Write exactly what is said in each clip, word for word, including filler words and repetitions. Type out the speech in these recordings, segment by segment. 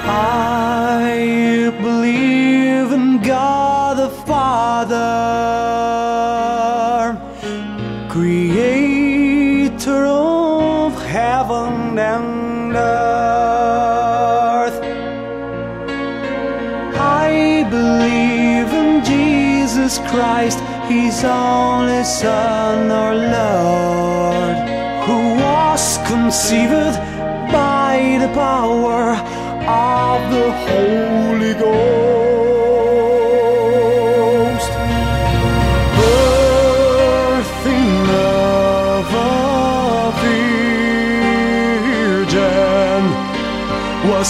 I believe in God the Father, creator of heaven and earth. I believe in Jesus Christ, His only Son, our Lord, who was conceived by the power of the Holy Ghost. Birthing of a virgin, was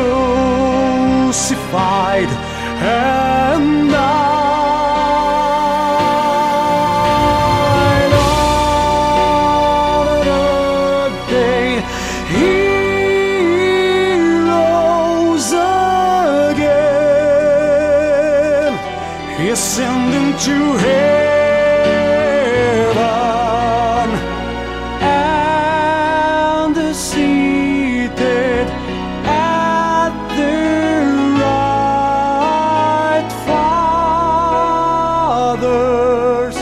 crucified and died. On the day He rose again, He ascended into heaven and is seated at the right Father's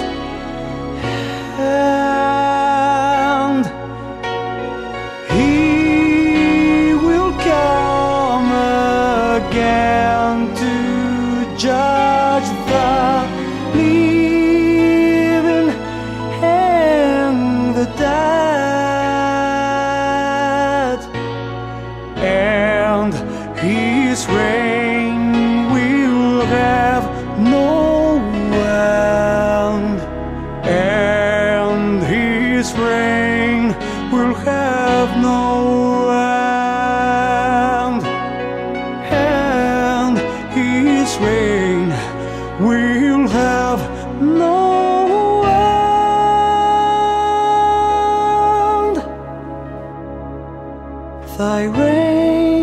hand. He will come again to judge the living and the dead, and His reign will have no end, and His reign will have no end, and His reign will have no end. Thy reign